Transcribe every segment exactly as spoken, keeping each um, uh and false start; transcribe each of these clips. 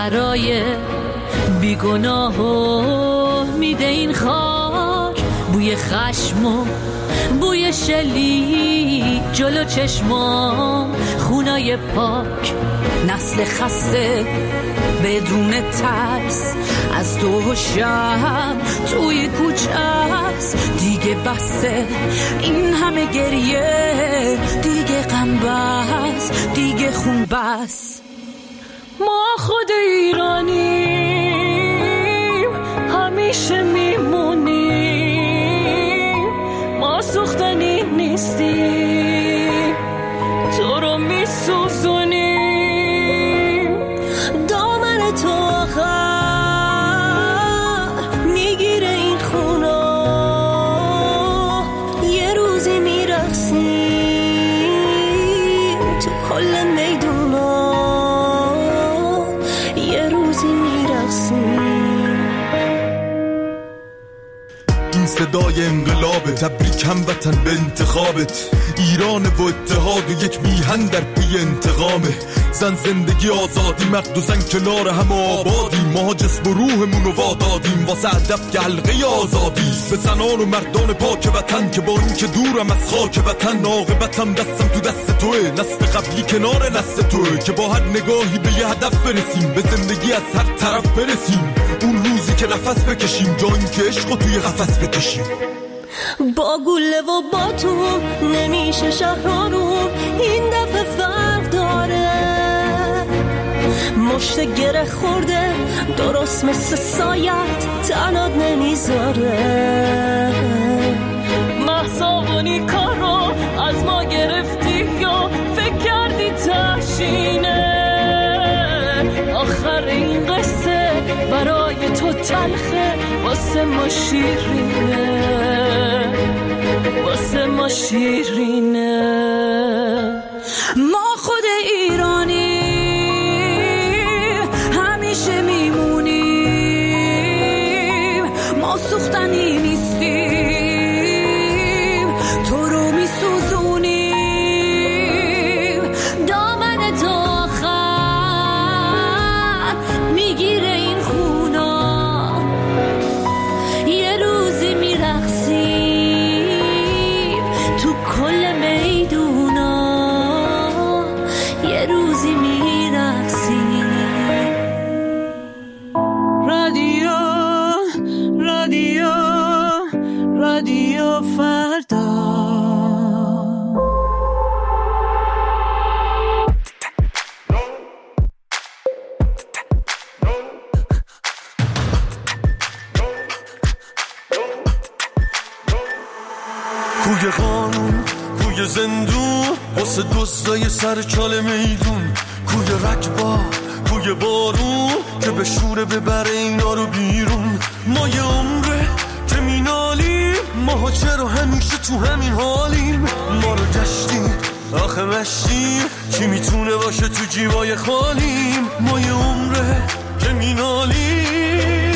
برای بیگناه و میده این خاک، بوی خشم و بوی شلی جلو چشمام، خونای پاک، نسل خسته بدون ترس، از دو شب توی کوچه است. دیگه بسه این همه گریه، دیگه غم بس، دیگه خون بس. ما خود ایرانیم، همیشه میمونیم، ما سوختنی نیستیم، تو رو میسوزونیم. دامن تو آخر میگیره این خونا، یه روزی میرقصیم تو کل میدونا، یه روزی میرقصیم. این صدای انقلاب، تبریک هموطن به انتخابت. ایران و اتحاد و یک میهن در پی انتقامه. زن زندگی آزادی، مرد و زن کنار هم آبادیم. ما جسم و روحمون رو وادادیم واسه هدف که حلقه آزادی. به زنان و مردان پاک وطن که با این که دورم از خاک وطن، عاقبتم دستم تو دست توه. نسل قبلی کنار نسل توه که با هر نگاهی به یه هدف برسیم، به زندگی از هر طرف برسیم. اون روزی که نفس بکشیم، جایی که عشقو توی قفس بکشیم. با گله و با تو نمیشه شهر رو، این دفعه فرق داره. مشت گره خورده درست مثل سایت، تنات نمیذاره. محصابونی کارو از ما گرفتی یا فکر کردی تشینه؟ آخر این قصه برای تو تلخه، واسه ما شیرینه، واسه ما شیرینه. ما خود ایرانی همیشه میمونیم، ما سوختنی نیستیم، تو رو میسوزونیم. دامن تو آخر میگیره این خونا، یه روزی میرقصیم تو کل میدونا، یه روزی میرقصیم. رادیو رادیو رادیو فردا. کوی قانون، کوی زندون، واسه دزدای سر چال میدون. کوی رکبا، کوی بارون که به شوره ببره اینا رو بیرون. ما یه عمره که مینالیم، ماها چرا همیشه تو همین حالیم؟ ما رو گشتیم آخه مشتیم، کی میتونه باشه تو جیبای خالیم؟ ما یه عمره که مینالیم،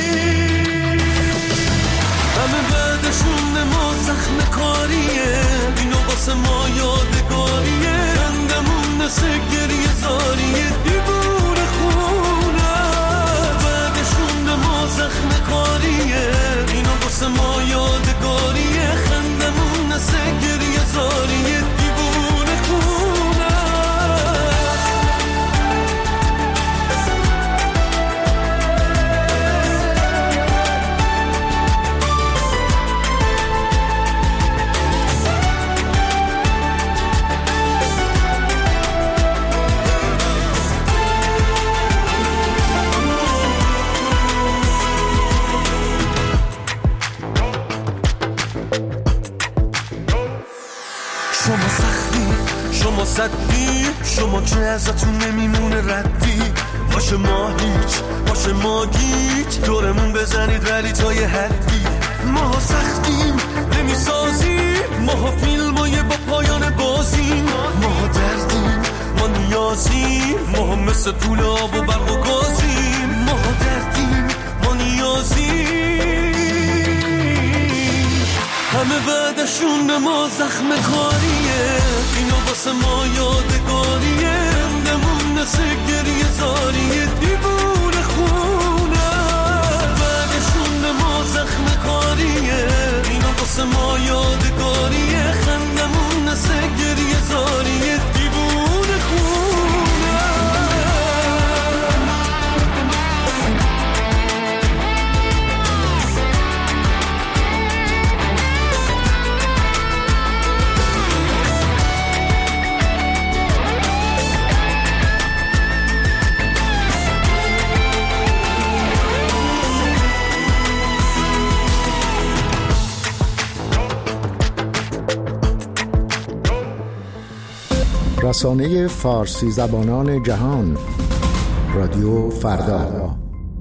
همه بعدشون ما زخم کاریه، اینو واسه ما یادگاریه. خندمون نسه گریه زاریه، دیوونه خونه. بعدشون ما زخم کاریه، اینو واسه ما یادگاریه. خندمون نسه گریه زاریه، دیوونه خونه. شما سختی، شما صدی، شما که ازتون نمیمونه ردی. باشه ما هیچ، باشه ما گیج، دورمون بزنید ولی تا یه حدی. ما سختیم نمیسازیم، ما فیلمای با پایان بازیم. ما دردیم، ما نیازیم، ما مثل پول آب و برق و گازیم. ما دردیم، ما نیازیم، همه بعدشون ما زخم کاریه. اینو واسه ما یادگاریه، خندمون نسه گریه زاریه، دیوونه رسانه فارسی زبانان جهان، رادیو فردا.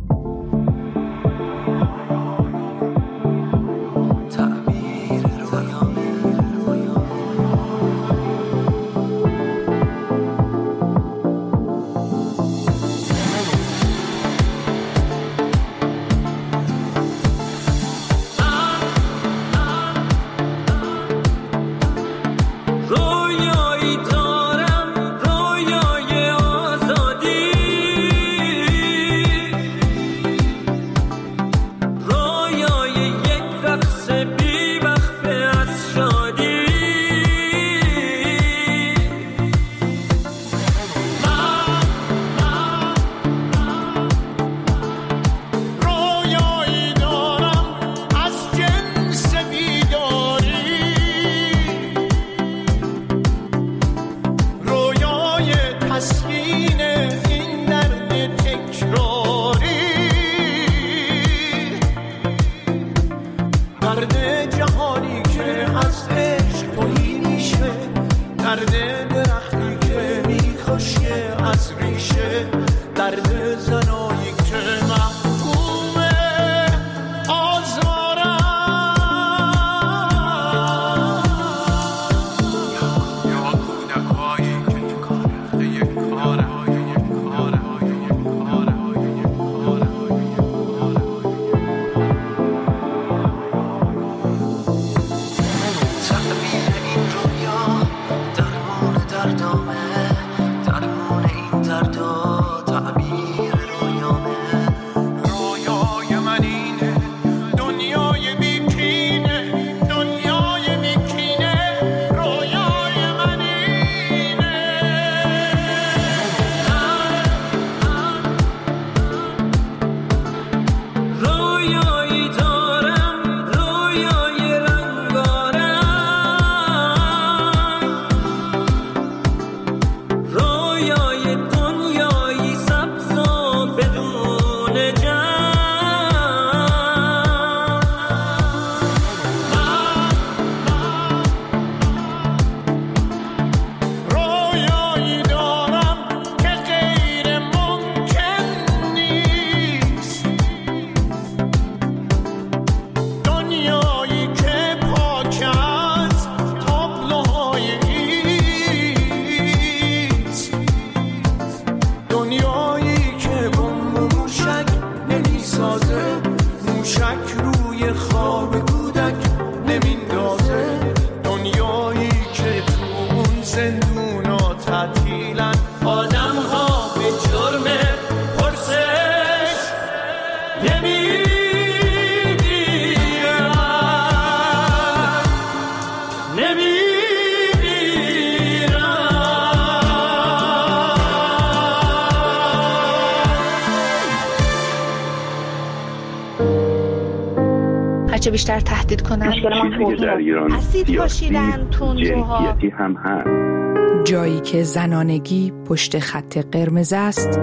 چه بیشتر تهدید کنن در ایران اسید پاشیدن تندروها هم هست. جایی که زنانگی پشت خط قرمز است.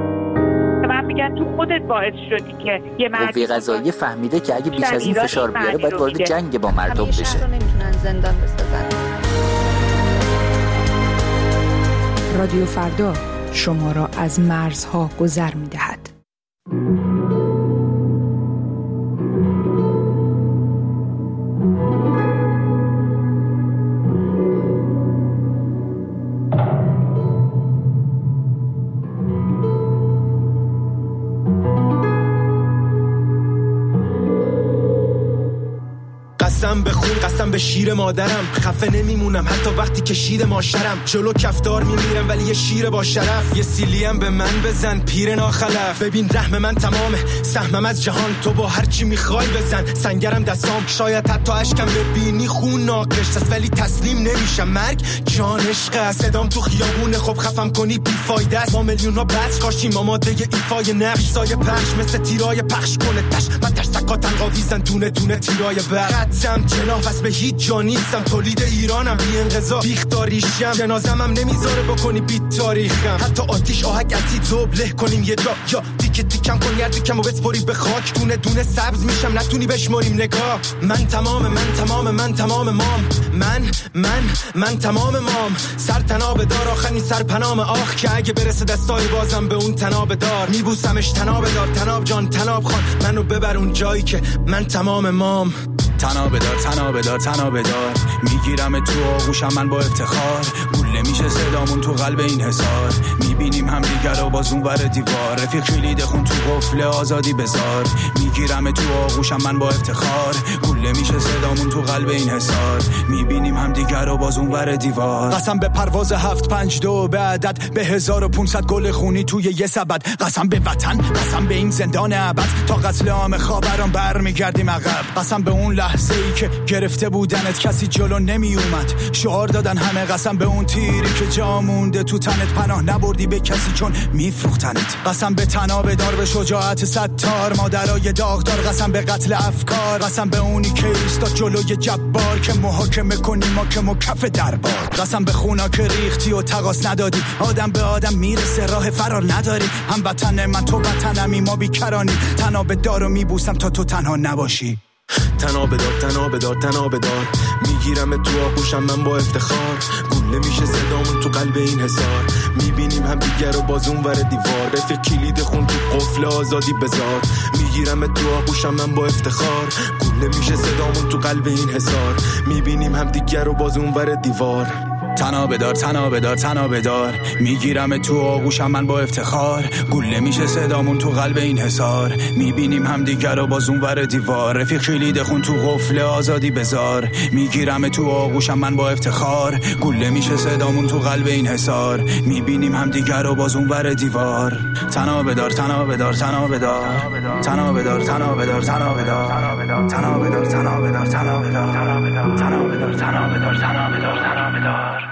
من میگن تو خودت باعث شدی که یه مرد قوه قضاییه فهمیده که اگه بیش از این فشار بیاره باید وارد جنگ با مردم بشه. همیشه رو نمیتونن زندان بسازن. رادیو فردا شما را از مرزها گذر میدهد. قسم به خون، قسم به شیر مادرم، خفه نمیمونم حتی وقتی که شیر ماشرم. جلو کفتار میمیرم ولی یه شیر با شرف. یه سیلیم به من بزن پیر ناخلف. ببین رحم من تمامه، سهمم از جهان. تو با هر چی میخوای بزن، سنگرم دستام. شاید حتی اشکم ببینی خون ناقش است ولی تسلیم نمیشم. مرگ جان عشق است، صدام تو خیابونه خب خفم کنی بیفایده است. ما میلیون ها بچ کاشیم آماده ایفای نقش. سایه پخش مثل تیرای پخش کنه تش و ترسکاتن قاویزن دونه دونه تیرای برق. خطم جناح پس به هیچ جا نیستم، تولید ایرانم بی انقضا بیخ داریشم. جنازم هم نمیذاره بکنی بیت تاریخم. حتی آتیش آهک اسید زوب له کنیم یه جا یا تیکه تیکم کن گردی کم و بسپری به خاک دونه دونه سبز میشم نتونی بشماریم نگاه من تمام من تمام من تمام مام من من من تمام مام سر تناب دار آخرین سر پنام آخ که اگه برسه دستای بازم به اون تناب دار میبوسمش تناب دار تناب جان تناب خان منو ببر اون جایی که من تمام مام تناب دار تناب دار تناب دار میگیرم تو آغوشم من با افتخار گوله میشه صدامون تو قلب این حصار میبینیم هم دیگر رو باز اون ور دیوار رفیق کلید خون تو قفل آزادی بذار میگیرم تو آغوشم من با افتخار گوله میشه صدامون تو قلب این حصار میبینیم هم دیگر رو باز اون ور دیوار قسم به پرواز هفت پنج دو به عدد به هزار و پونصد گل خونی توی یه سبد قسم به وطن قسم به این زندان ابد تا قتل عام خاوران برمیگردیم عقب قسم به اون لحظه ای که گرفته بودنت کسی جلو نمی اومد شعار دادن همه قسم به اون تیری که جا مونده تو تنت پناه نبردی به کسی چون میفروختنت قسم به تناب دار به شجاعت ستار مادرای داغدار قسم به قتل افکار قسم به اونی که ایستاد جلوی جبار که محاکمه کنی ما که مکف دربار قسم به خونا که ریختی و تقاس ندادی آدم به آدم میرسه راه فرار نداری هم وطن من تو وطنمی ما بیکرانی تناب دارو میبوسم تا تو تنها نباشی تناب دار تناب دار تناب دار میگیرم تو آغوشم من با افتخار گوله میشه صدامون تو قلب این حصار میبینیم هم دیگر رو باز اون ور دیوار رفیق کلید خون تو قفل آزادی بذار میگیرم تو آغوشم من با افتخار گوله میشه صدامون تو قلب این حصار میبینیم هم دیگر رو باز اون ور دیوار تناب دار تناب دار تناب دار میگیرم تو آغوشم من با افتخار گوله میشه صدامون تو قلب این حصار میبینیم هم دیگر رو باز اون ور دیوار رفیق کلید خون تو قفل آزادی بذار میگیرم تو آغوشم من با افتخار گوله میشه صدامون تو قلب این حصار میبینیم هم دیگر رو باز اون ور دیوار تناب دار تناب دار تناب دار تناب دار تناب دار تناب دار تناب دار تناب دار تناب دار تناب دار تناب دار تناب دار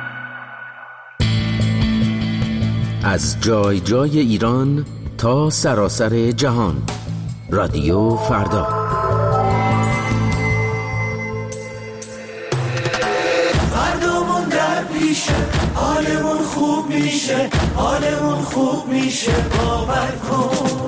از جای جای ایران تا سراسر جهان رادیو فردا فردامون در پیشه حالمون خوب میشه حالمون خوب میشه باور کن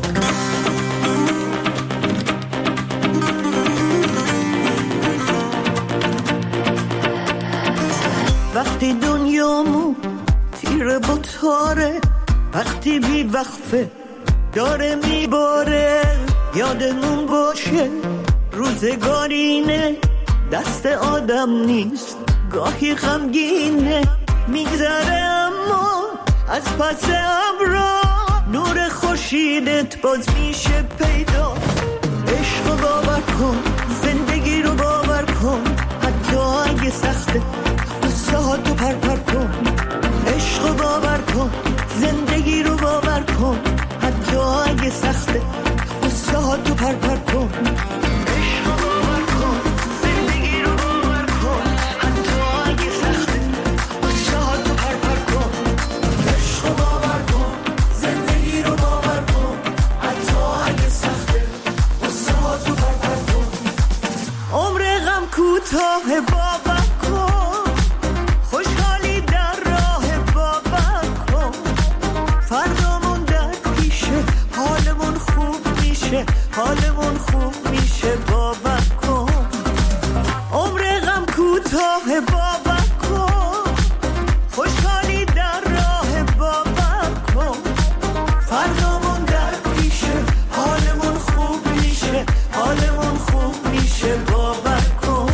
وقتی دنیامون تیره با تاره وقتی بی وقفه داره میباره یادمون باشه روزگارینه دست آدم نیست گاهی غمگینه میگذره اما از پس ابرا نور خورشیدت باز میشه پیدا عشق باور کن زندگی رو باور کن حتی اگه سخته قصه ها تو پر پر کن عشق باور کن زندگی رو باور کن حتی اگه سخته قصه ها تو پر پر کن عشق باور کن زندگی رو باور کن حتی اگه سخته قصه ها تو پر پر کن عشق باور کن زندگی رو باور کن حتی اگه سخته قصه ها تو پر پر کن عمر غم کوتاه باور کن خوشحالی در راه باور کن فردامون در پیشه حالمون خوب میشه حالمون خوب میشه باور کن عمر غم کوتاه باور کن خوشحالی در راه باور کن فردامون در پیشه حالمون خوب میشه حالمون خوب میشه باور کن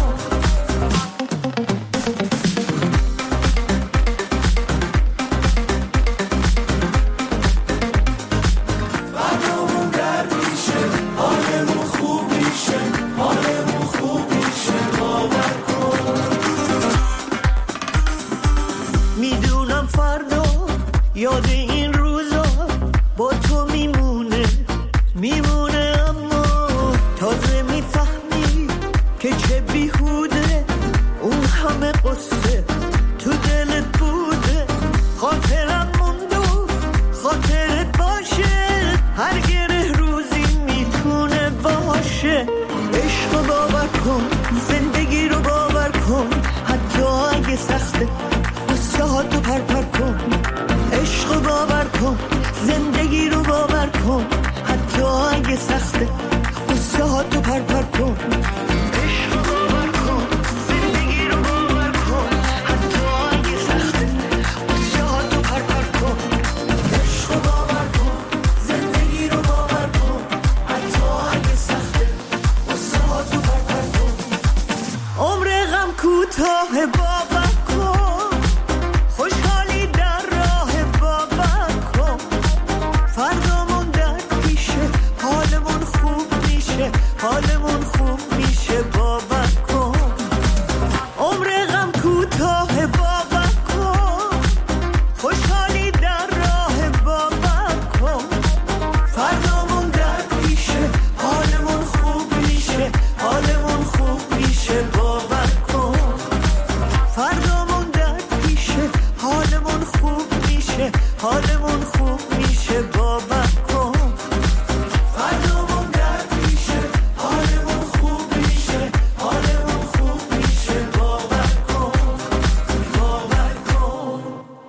تو پر پر کن، عشق رو باور کن، زندگی رو باور کن، حتی اگه سخته قصه ها تو پر پر کن. عشق رو باور کن، زندگی رو باور کن، حتی اگه سخته قصه ها تو پر پر کن. عمر غم کوتاه باور کن، خوشحالی در راه باور کن، فردامون در پیشه، حالمون خوب میشه، حالمون خوب میشه باور کن. عمر غم کوتاه باور کن، خوشحالی در راه باور کن، فردامون در پیشه، حالمون خوب میشه، حالمون خوب میشه باور کن. فردامون در پیشه، حالمون خوب میشه، حالمون خوب میشه باور کن. فردامون در پیشه، حالمون خوب میشه، حالمون خوب میشه باور کن، باور کن.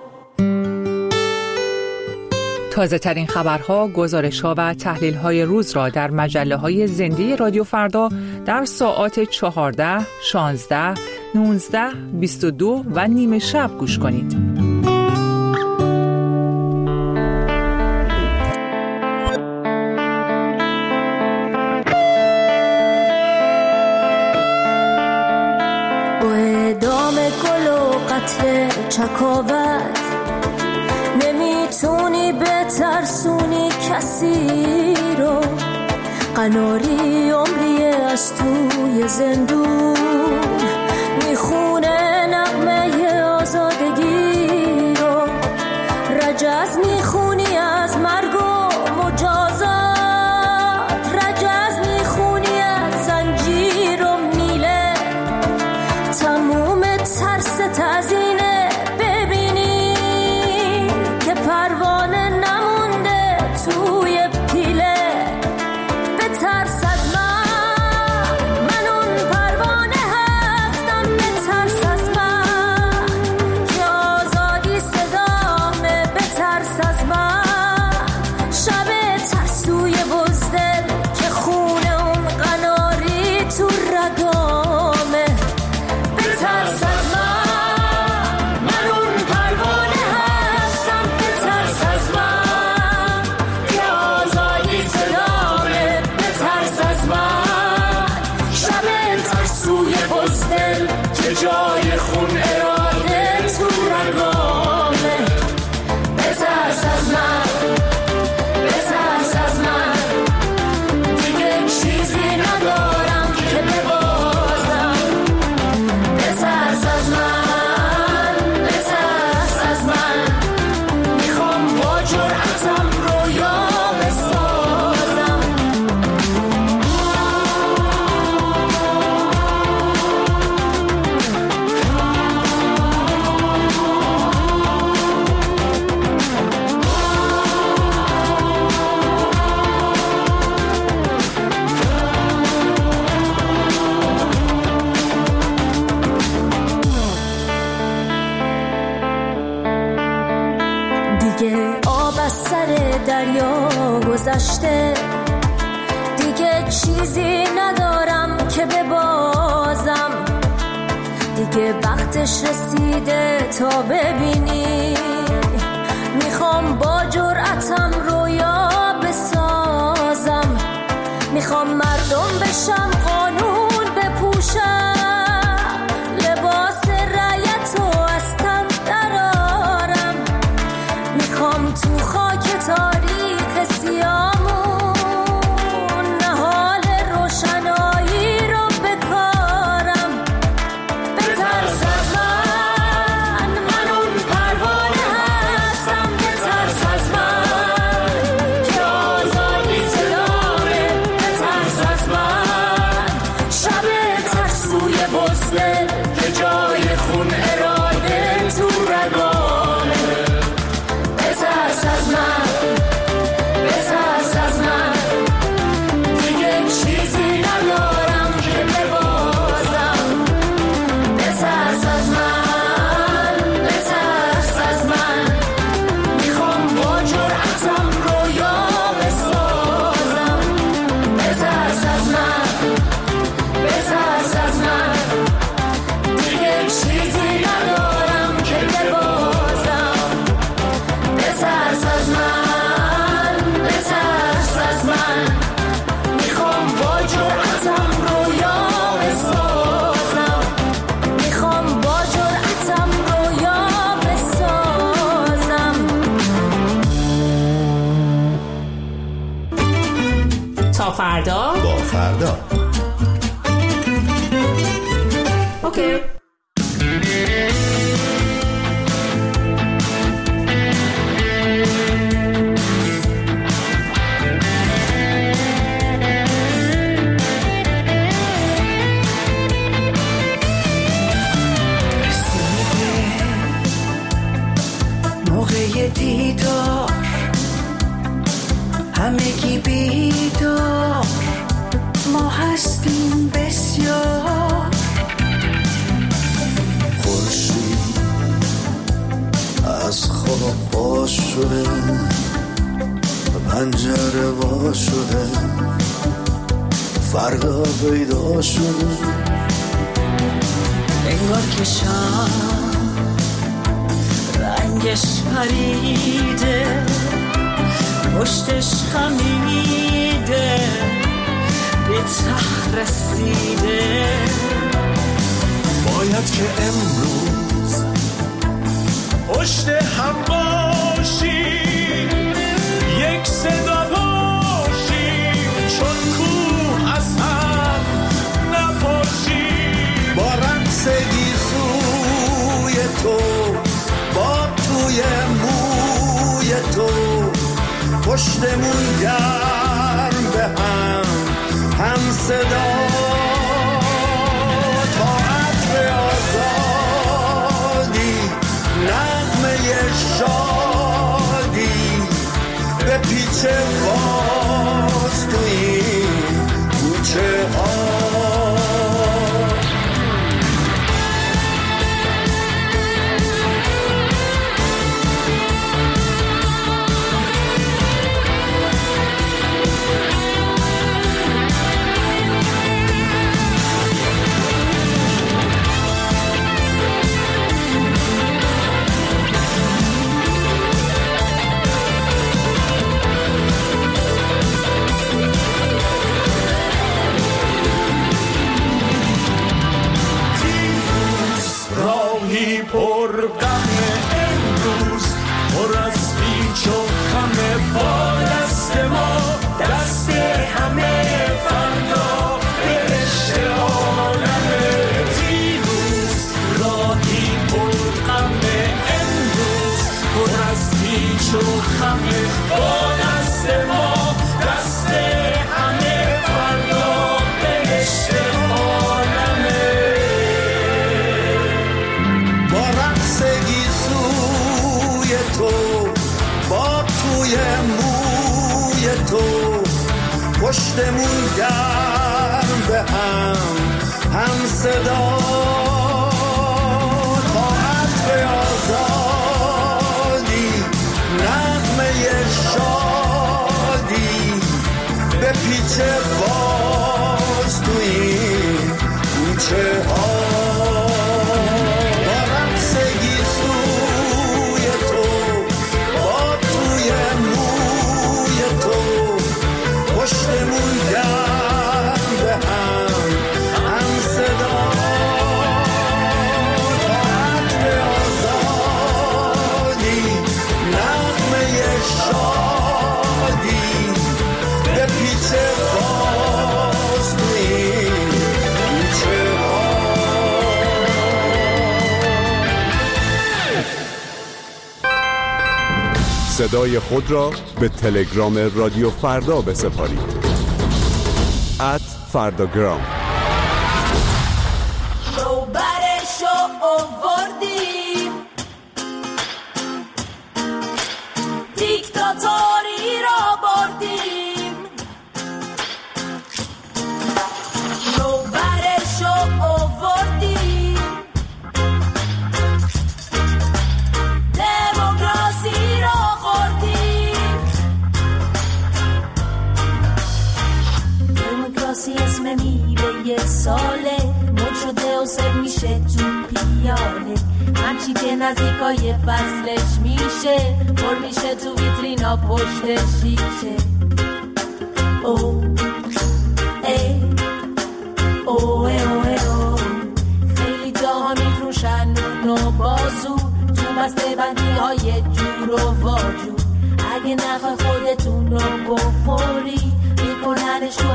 تازه ترین خبرها، گزارش‌ها و تحلیل‌های روز را در مجله‌های زنده رادیو فردا در ساعات چهارده، شانزده، نوزده، بیست و دو و نیمه شب گوش کنید. با اعدام گل و قتل چکاوت نمیتونی بترسونی کسی رو، قناری عمری از توی زندون میخونه نغمه آزادگی رو، رجز میخونی از مرگ و مجازات، رجز میخونی از زنجیر و میله، تموم ترس تزینه ببینی که پروانه نمونده توی پیله. به ترس از من، من اون پروانه هستم، به ترس از من که آزادی صدامه، به ترس از من شب ترسوی بزدل که خونه اون قناری تو رگامه. به ترس از من، من اون پروانه هستم، به ترس از من که آزادی صدامه، به ترس از من شب ترسوی بزدل که جای خون اراده تو رگامه. به ترس از من، به ترس از من دیگه چیزی ندارم که ببازم. به ترس از من، به ترس از من میخوام با جرأتم رویا بسازم. دیگه آب از سر دریا گذشته، دیگه چیزی ندارم که ببازم، دیگه وقتش رسیده تا ببینی، میخوام با جرأتم رویا بسازم، میخوام مردم بشم، قانون بپوشم، لباس رعیت رو از تن درارم، میخوام تو خاک تاریخ سیامون نهال روشنایی رو بکارم. به ترس از من، من اون پروانه هستم، به ترس از من که آزادی صدامه، به ترس از من شب ترسوی فردا با فردا. اوکی. موقع دیدار همگی بیدار، ما هستیم بسیار. خورشید از خواب باز شده، پنجره وا شده، فردا پیدا شده. انگار که شام رنگش پریده، پشتش خمیده، به تخت رسیده. باید که امروز پشت هم باشی، یک صدا باشی، چون کوه از هم نپاشی. با رقص گیسوی تو، با توی موی تو، پشتمون گرم به هم هم صدا. تا عطر آزادی، نغمه شادی، به پیچ باز تو این کوچه ها. پر غم امروز، پر از پیچ و خم. با دست ما، دست همه فردا، برشته عالم دیروز. راهی پر غم امروز، پر از پیچ و خم. با دست ما، دست همه فردا، برشته پشتمون گرم به هم هم صدا. تا عطر آزادی، نغمه شادی، به پیچ باز تو این کوچه ها. با رقص گیسوی تو، با توی موی تو، پشتمون گرم به هم هم صدا. تا عطر آزادی، نغمه شادی، به پیچ باز تو این کوچه ها. صدای خود را به تلگرام رادیو فردا بسپارید. ات فرداگرام. شو برشو آوردیم، دیکتاتوری را بردیم. شو برشو آوردیم، دموکراسی را خوردیم. دموکراسی اسم میوه ساله، مد شده و سر میشه تو پیاله. هرچی که نزدیکای فصلش میشه، پر میشه تو ویترینا پشت شیشه. او ای او ای او ای او، خیلی جاها میفروشن نون و بازو، تو بسته بندی های جور و واجور. اگه نخواه خودتون رو بخوری، میکننش تو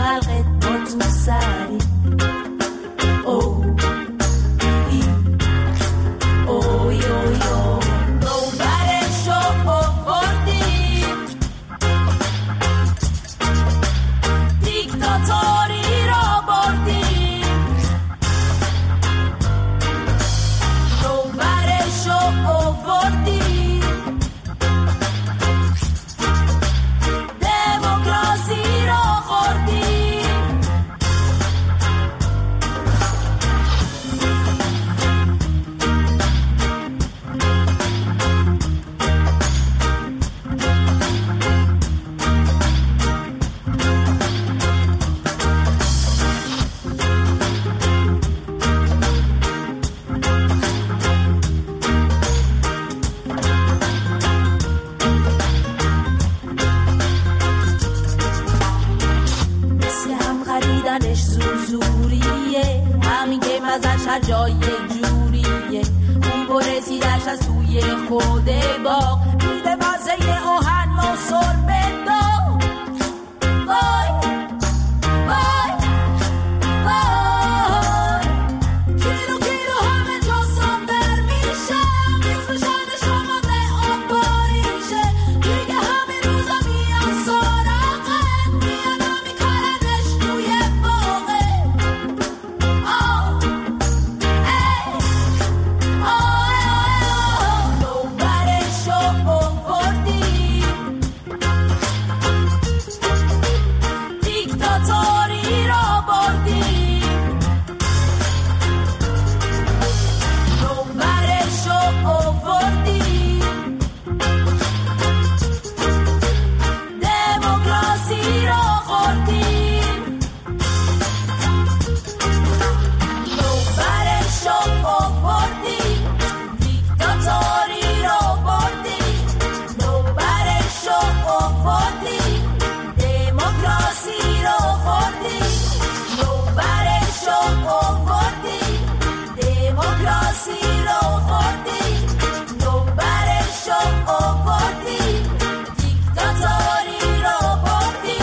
دیدنش زور زوریه، همین که مزش هر جای جوریه، اون برسیدش از توی خود باغ، میده مزه آهن و سربه داغ. وای وای وای، کیلو کیلو همه جاسم در میشم، میفروشن شما ده آن باریشه، دیگه همین روزا میان سراغت، میان میکننش توی باغه. آه ای آه آه نوبرشو آوردی، دیکتاتوری را بردی، نوبرشو آوردی، دموکراسی را خوردی، نوبرشو آوردی، دیکتاتوری را بردی، نوبرشو آوردی، دموکراسی را خوردی، نوبرشو آوردی، دموکراسی را خوردی، نوبرشو آوردی، دیکتاتوری را بردی.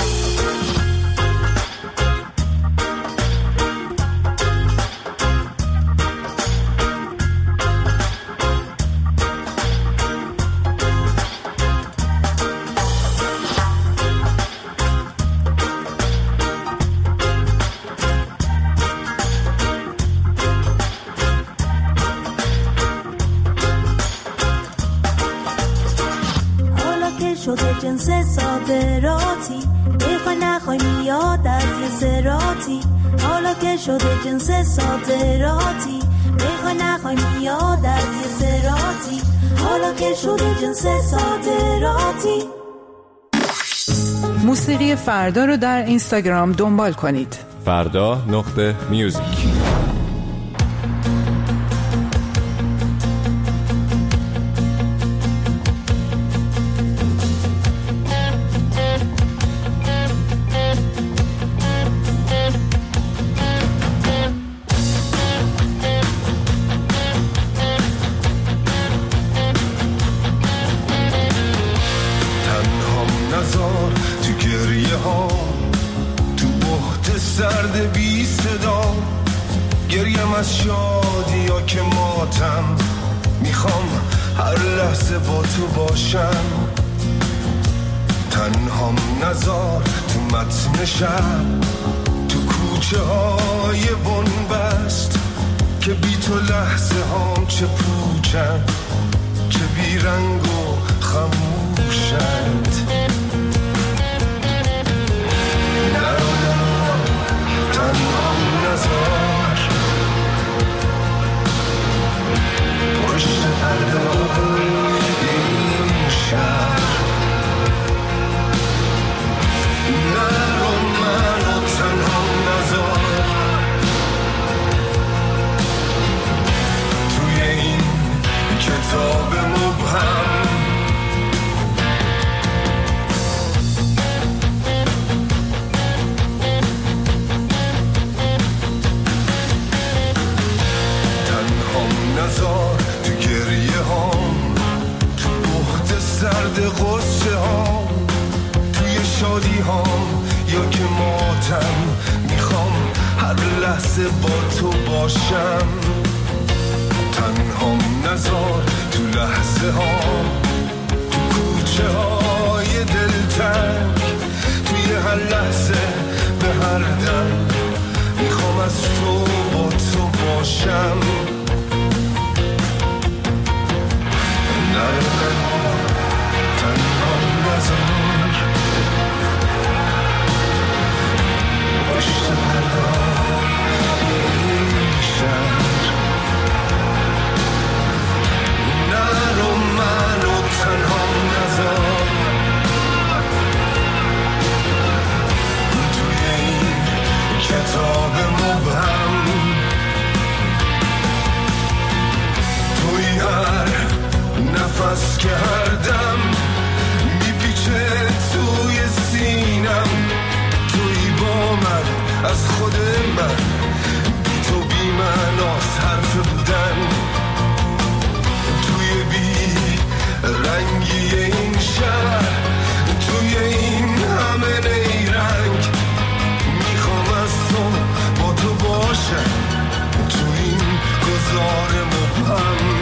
حالا که شده جنس صادراتی، بخوای نخوای میاد از یه سراتی، حالا که شده جنس صادراتی، بخوای نخوای میاد از یه سراتی، حالا که شده جنس صادراتی. موسیقی فردا رو در اینستاگرام دنبال کنید. فردا نقطه میوزیک. تنهام نزار تو گریه ها، تو بحت سرد بی صدا، گریم از شادی ها که ماتم، میخوام هر لحظه با تو باشم. تنهام نزار تو متن شب، تو کوچه های بنبست، که بی تو لحظه هام چه پوچن، چه بی رنگ و خموشند. نرو نرو تنهام نزار، پشت پرده این شهر، نرو منو تنهام نزار، توی این کتاب مبهم. نزار تو گریه هام، تو بحت سرد غصه هام، توی شادی هام یا که ماتم، میخوام هر لحظه با تو باشم. تنهام نزار تو لحظه هام، تو کوچه های دلتنگ، توی هر لحظه به هر دم، میخوام از تو با تو باشم. تنهام نزار، پشت پرده این شهر، نرو منو تنهام نزار، توی این کتاب مبهم. توی هر نفس که هر دم میپیچه توی سینم، توی با من از از خود من، بی تو بی معناست حرف بودن توی بی رنگی این شهر، توی این همه نیرنگ. میخوام از تو با تو باشم تو این گذار مبهم.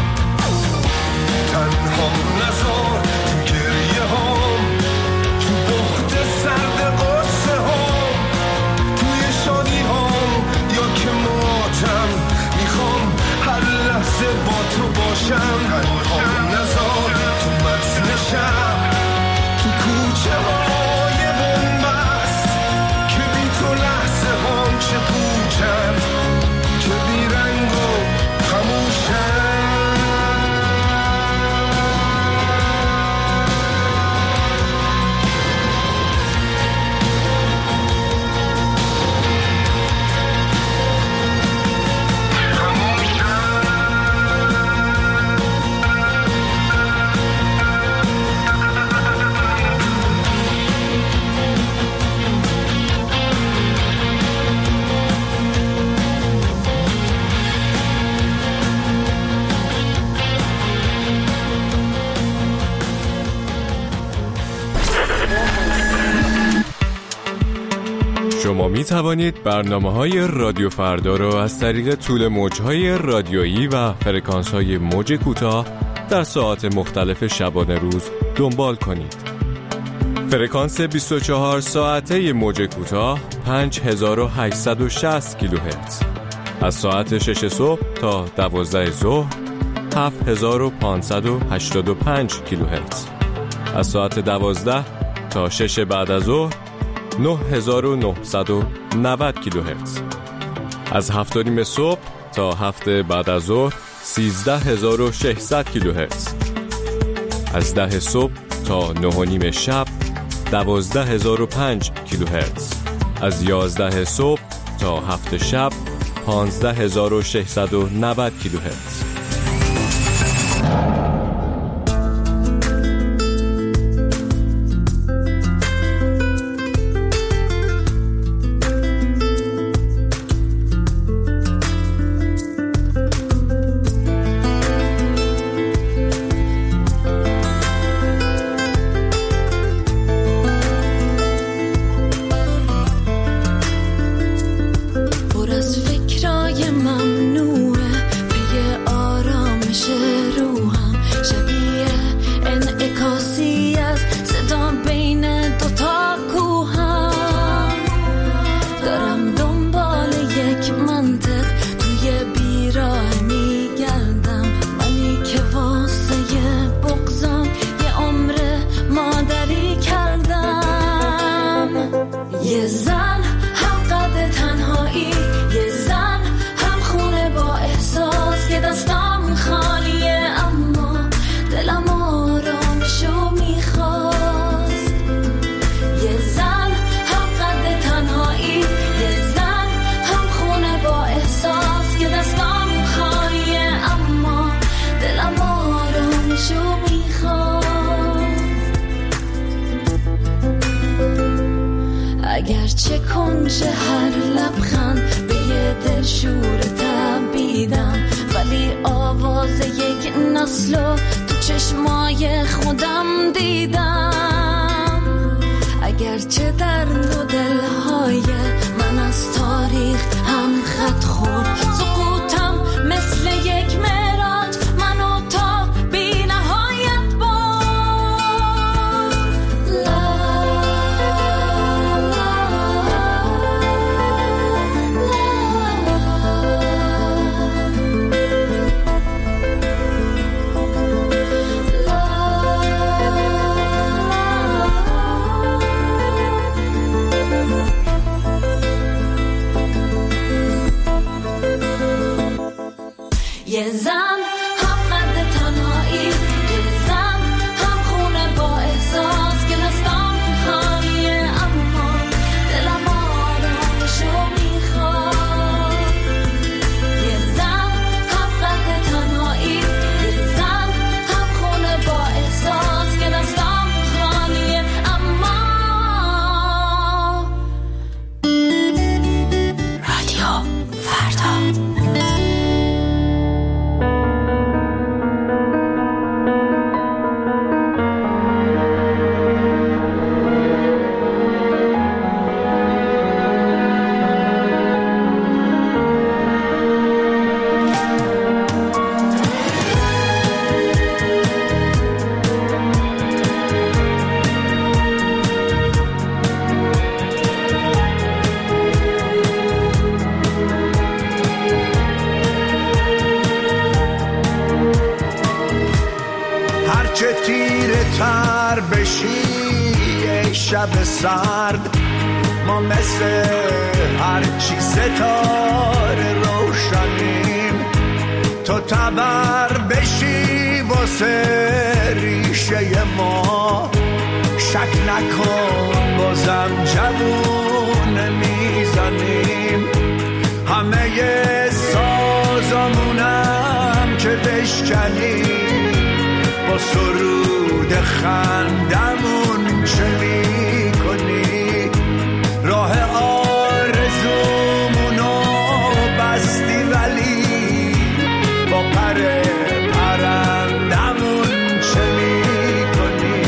تنها نزار تو گریه هام، تو بخت سرد قصه هام، توی شادی هام یا که ماتم. میخوام هر لحظه با تو باشم. تنها نزار تو متن شب، تو کوچه های بنبست که بی تو لحظه هام چه پوچند، که بی رنگ و خموشند. شما می توانید برنامه‌های رادیو فردا را از طریق طول موج‌های رادیویی و فرکانس‌های موج کوتاه در ساعات مختلف شبانه روز دنبال کنید. فرکانس بیست و چهار ساعته موج کوتاه پنج هزار و هشتصد و شصت کیلوهرتز، از ساعت شش صبح تا دوازده ظهر هفت هزار و پانصد و هشتاد و پنج کیلوهرتز، از ساعت دوازده تا شش بعد از ظهر نه هزار و نهصد و نود کیلوهرتز، از هفت و نیم صبح تا هفت بعد از ظهر سیزده هزار و ششصد کیلوهرتز، از ده صبح تا نه و نیم شب دوازده هزار و پنج کیلوهرتز، از یازده صبح تا هفت شب پانزده هزار و ششصد و نود کیلوهرتز. اگرچه کنج هر لبخند به یه دل شور تبیدم، ولی آواز یک نسلو تو چشمای خودم دیدم. اگرچه در دو دلهای من از تاریخ هم خط خورد، سقوطم مثل یک معراج منو تا بی نهایت برد. یه زن هم قد تنهایی، یه زن هم خونه با احساس که دستام خالیه اما دلم آرامشو میخواد. یه زن هم قد تنهایی، یه زن هم خونه با احساس که دستام خالیه اما هرچه تیره تر بشی ای شب سرد، ما مثل هرچی ستاره روشنیم، تو تبر بشی واسه ریشه ما، شک نکن بازم جوون میزنیم، همه سازمونم که بشکنیم، با سرود خندمون چه میکنی، راه آرزومونو بستی ولی با پر پرندمون چه میکنی.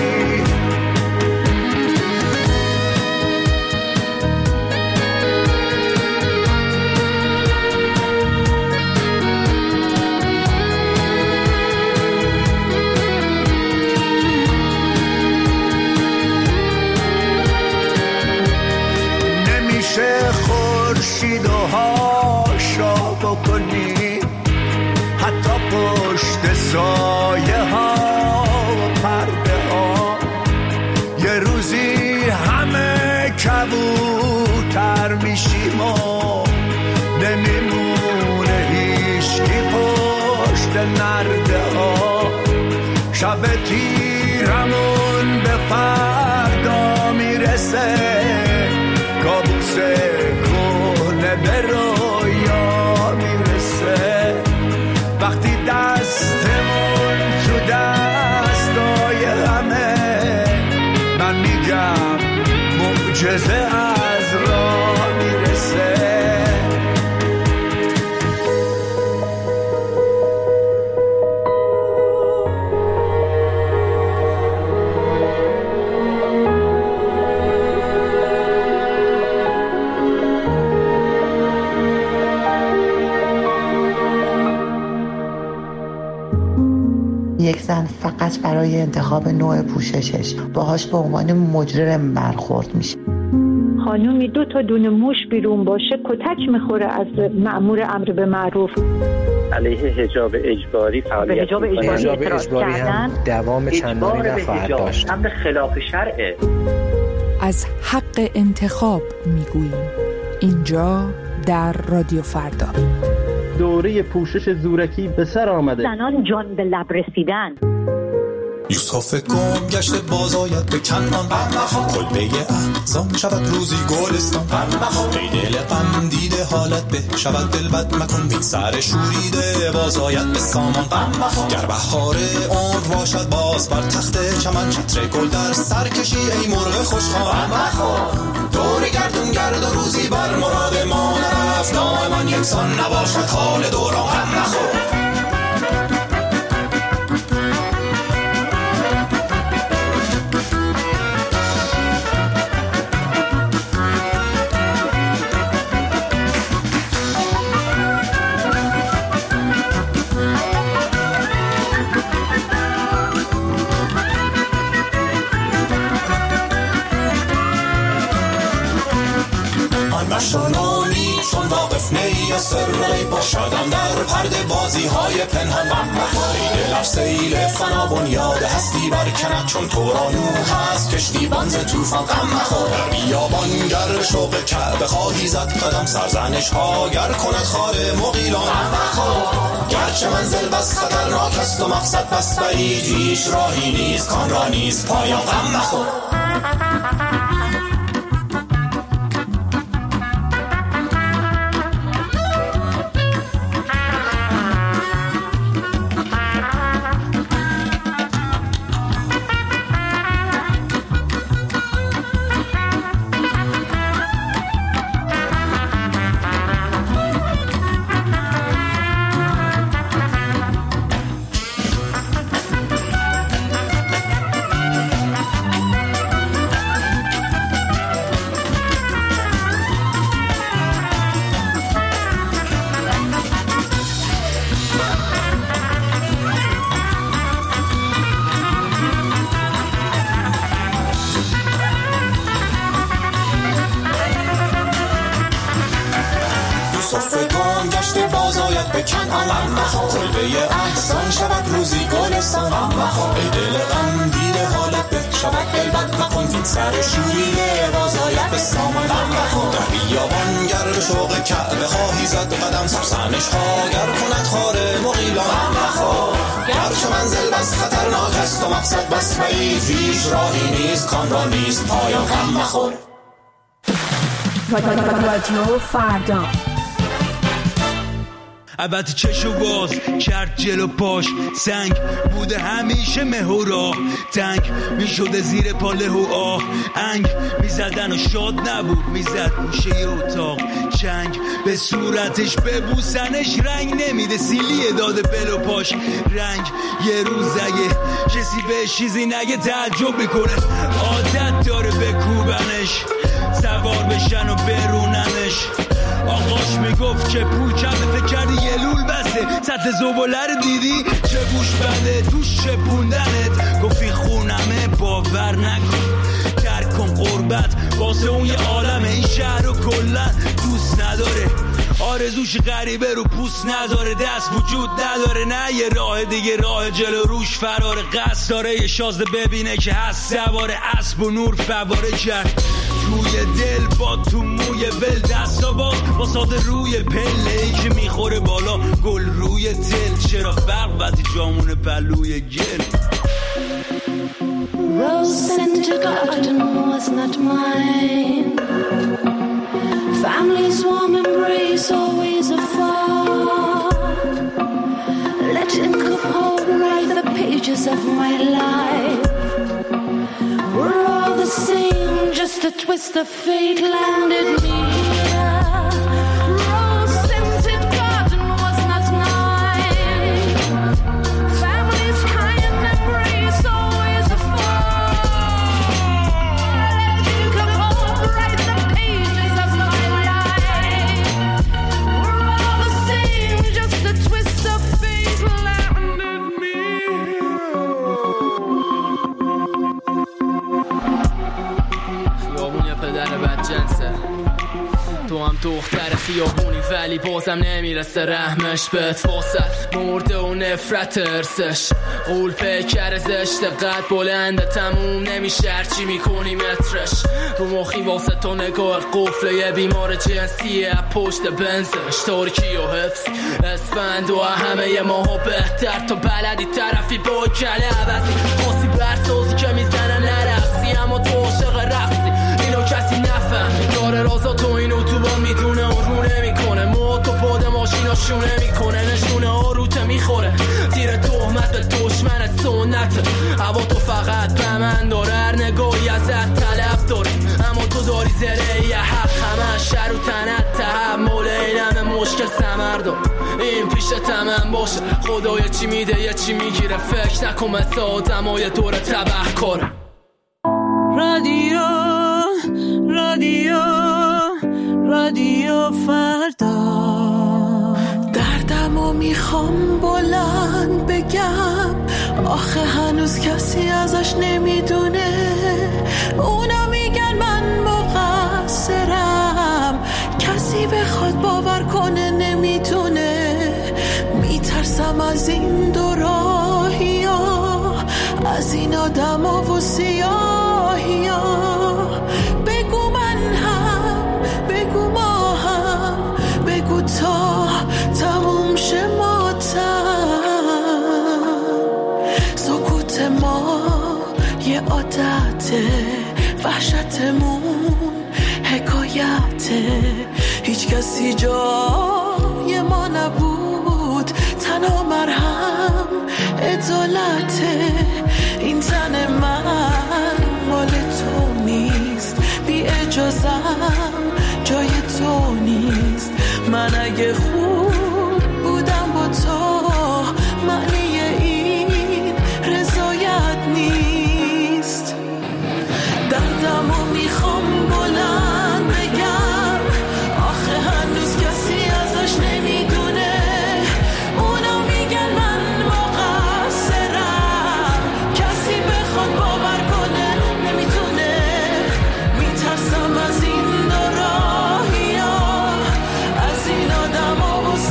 نمیشه خورشید و هاشا بکنی، حتی پشت سایه ها و پرده ها، یه روزی همه کبوتر میشیم و نمیمونه هیچکی پشت نرده ها، شب تیرمون به فردا میرسه، کابوس کهنه به رویا میرسه، وقتی دستمون تو دستای همه، من میگم معجزه از راه میرسه. یک زن فقط برای انتخاب نوع پوششش باهاش به عنوان مجرم برخورد میشه. خانومی دو تا دونه موش بیرون باشه کتک میخوره از مأمور امر به معروف. علیه حجاب اجباری فعالیت حجاب اجباری, حجاب اجباری هم دوام چندانی نخواهد داشت. امر خلاف شرعه. از حق انتخاب میگوییم اینجا در رادیو فردا. دوره پوشش زورکی به سر آمده. زنان جان به لب رسیدن. یوسف گم گشته باز آید به کنعان، کلبه احزان شود روزی گلستان، ای دل غم دیده حالت به شود دل بد مکن، بی سر شوریده باز آید به سامان، گر بهار عمر باشد باز بر تخت چمن، چتر گل در سر کشی ای مرغ خوشخوان، دور گردون گرد و روزی بر مراد ما نرفت، دائما یکسان نباشد حال دوران، غم نخور. مشانانی چون واقف نی از سرهی باشدم در پرده بازی های پنهان، ای دلش سیل فنا بنیاد هستی برکند، چون تورانو هست کشتی بانز توفان، غم مخور. در بیابان گر شوق کعبه خواهی زد قدم، سرزنش ها گر کند خار مغیلان، غم مخور. گرچه منزل بس خطرناک است و مقصد بس بعید، هیچ راهی نیست کان را نیست پایان، غم مخور. صفه گم گشته باز آید به کنعان، کلبه احزان شود روزی گل بیمارستان ای دل غم دیده حالت به شود دل بد مکن این سر شوریه بازایت به سامان در بیابان گر به شوق کعبه خواهی زد قدم سرسنش ها گر کند خاره مغیلان گرچه منزل بس خطرناک است و مقصد بس بعید هیچ راهی نیست کان را نیست پایان غم مخور. رادیو فردا البته چشو باز کرد جلو پاش سنگ بوده همیشه مهورا تنگ میشده زیر پاله و آه انگ میزدن و شاد نبود میزد گوشه اتاق چنگ به صورتش ببوسنش رنگ نمیده سیلیه داده بلو پاش رنگ یه روز اگه کسی به چیزی نگه تعجب میکنه عادت داره بکوبنش سوار بشن و بروننش آقاش میگفت که پول کمه فکر کردی یه لول بسته سطح زباله رو دیدی چه گوش بنده توش چپوندنت گفتی خونمه باور نکن درک کن قربت واسه اون یه عالمه این شهر رو کلن دوست نداره آرزوش غریبه رو پوست نداره دست وجود نداره نه یه راه دیگه راه جلو روش فراره قصد داره یه شازده ببینه که هست سواره اسب و نور فواره کرد توی دل با تو موی ول دستا باز با ساده روی پله ای که میخوره بالا گل روی دل چرا فرق وقتی جامون پلوی گل Rose scented garden was not mine. Family's warm embrace always afar. Let him come home, write the pages of my life. We're all the same, just a twist of fate landed me here. Rose scented garden was not mine. Family's kind embrace always afar. Let him come home, write the pages of my life. We're all the same, just a twist of fate landed me خیابون یه پدر بدجنسه تو هم دختر خیابونی ولی بازم نمیرسه رحمش بهت فاصل مرده و نفرت ارسش قول پیکر زشت قد بلنده تموم نمیشه هرچی میکنی مترش رو مخی واسه تو نگاه قفله یه بیمار جنسیه پشت بنزش تارکی و حفظ اسفند و همه یه ماها بهتر تو بلدی طرفی با کله عوضی خاصی برسازی که میزنن نرقصی اما تو عاشق رقصی اینو کسی نفهم داره رازا تو اینو تو با میدونه اون رو نمیکنه ما تو پاد ماشینا شونه میکنه نشونه ها روته میخوره زیر تهمت دشمن سنت هوا تو فقط به من داره هر نگاهی ازت طلب داره اما تو داری زره یه حق همه شر و تنت تحمل اینم مشکل سمردم این پیش تمام باشه خدای چی میده یه چی میگیره فکر نکن مثل آدم های دور تبه کاره رادیو رادیو رادیو فردا دردمو میخوام بلند بگم آخه هنوز کسی ازش نمیدونه اونا میگن من مقصرم کسی بخواد باور کنه نمیتونه میترسم از این دو راهی ها از این آدم ها و سیاهی ها بگو من هم بگو ما هم بگو تا تموم شه ماتم سکوت ما یه عادته وحشتمون حکایته هیچ کسی جای ما نبود تنها مرهم عدالته این تن من مال تو نیست بی اجازم جای تو نیست من اگه خوب بودم با تو معنی این رضایت نیست دردمو میخوام بلند بگم آخه هنوز کسی ازش نمیدونه اونا میگن من مقصرم کسی بخواد باور کنه نمیتونه میترسم از این دو راهی ها از این آدم ها و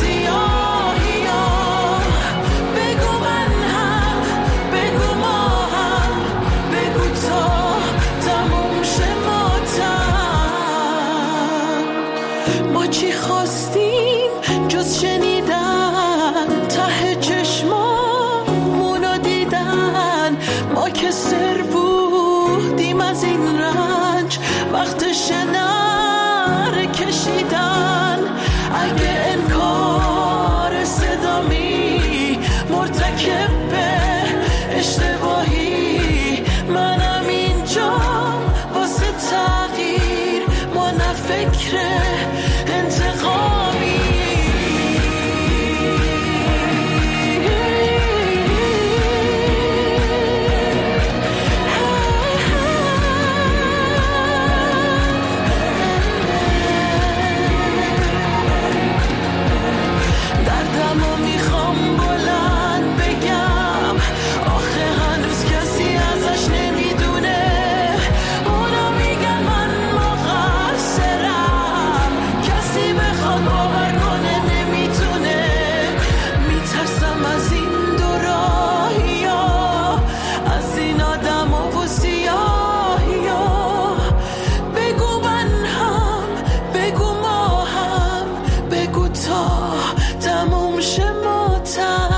نخواستیم جز شنیدن، ته چشمامونو دیدن. ما که سر بودیم از این رنج، وقتش نره کشیدن. اگه انکار صدامی مرتکب به اشتباهی، منم اینجا واسه تغییر، ما نه فکر انتقامی. دردمو میخوام بلند بگم، آخه هنوز کسی ازش نمیدونه. اونا میگن من مقصرم، کسی بخواد باور کنه نمیتونه. میترسم از این دو راهیا، از این آدم و سیاهیا. بگو من هم، بگو ما هم، بگو تا تموم شه ماتم.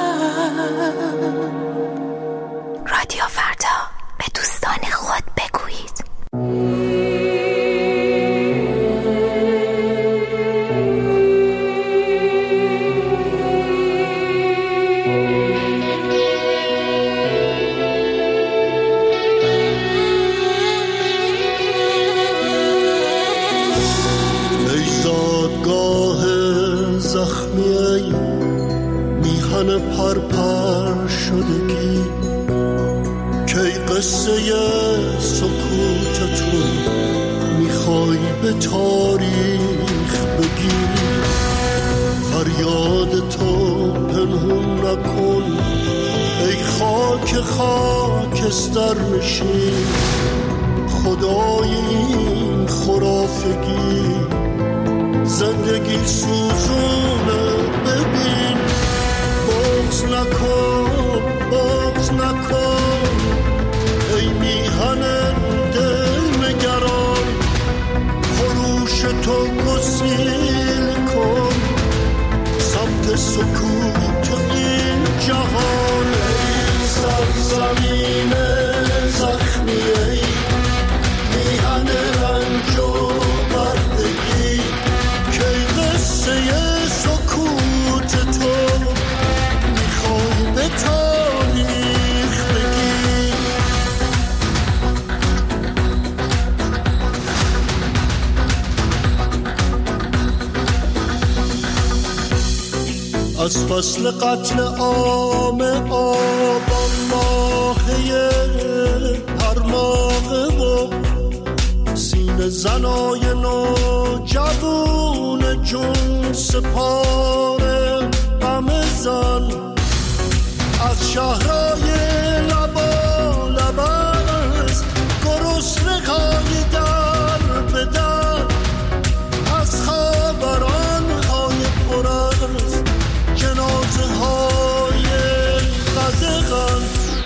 رادیو فردا، به دوستان خود بگویید. ای زادگاه زخمی، ای میهن پرپر شدگی، کی قصه سکوتتون میخوای به تاریخ بگی. فریاد تو پنهون نکن، ای خاک خاکستر نشین، خدای این خرافگی. زندگی سوزونه ببین، بغض نکن، بغض نکن، ای میهن دل نگران. خروش تو گسیل کن، سمت سکوت این جهان. ای سرزمین زخمی، ای میهن رنج و بردگی، کی قصه سکوت تو میخوای به تاریخ بگی. از فصل قتل عام آبان ماهی پرماغه و سینه زنای نوجوون جون سپاره غم زن. از شهرهای لبا لباس گرسنه‌های در به در، از خبران‌های پر از جنازه های قدغن.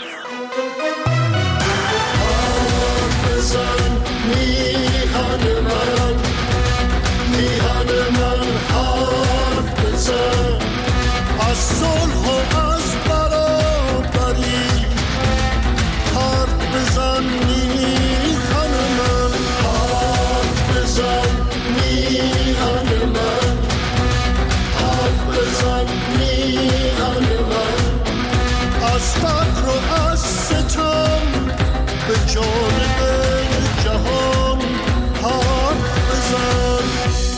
حرف بزن میهن من، میهن من حرف بزن، از صلح و از برابری. حرف بزن میهن من، حرف بزن میهن من، حرف بزن میهن من. از فقر و از ستم به جانب جهان حرف بزن.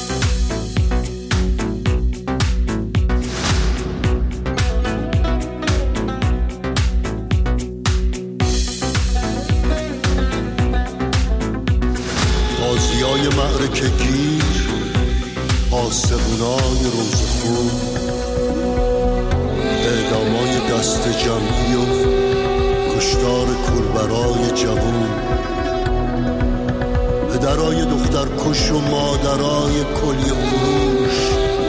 غازیای معرکه گیر، آسمونای روزخون، اعدامای دست جمعی و کشتار کوربرای جوون، پدرای دختر کش و مادرای کلیه فروش،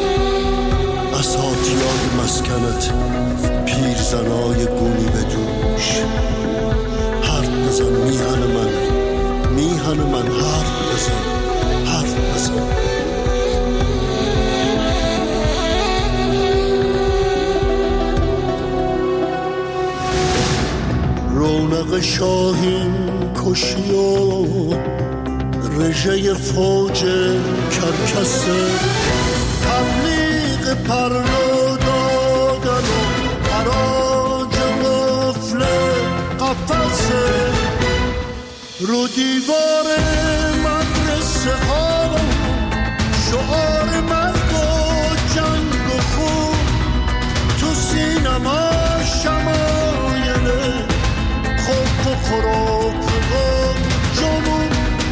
اساتیای مسکنت پیرزنای گونی به دوش. حرف بزن میهن من، میهن من حرف بزن، حرف بزن. مرغ شاهین کشی و رژه فوج کرکسه، تبلیغ پرنو دادن و حراج قفل قفصه، رو دیوار مدرسه ها شعار مرگ و جنگ و خون، تو سینما شمایل خوب و خراب و جنون،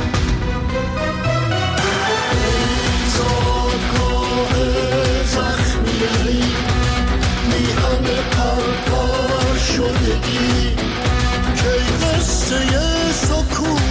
زادگاه زخمی میهن پرپر شدگی، که قصه سکون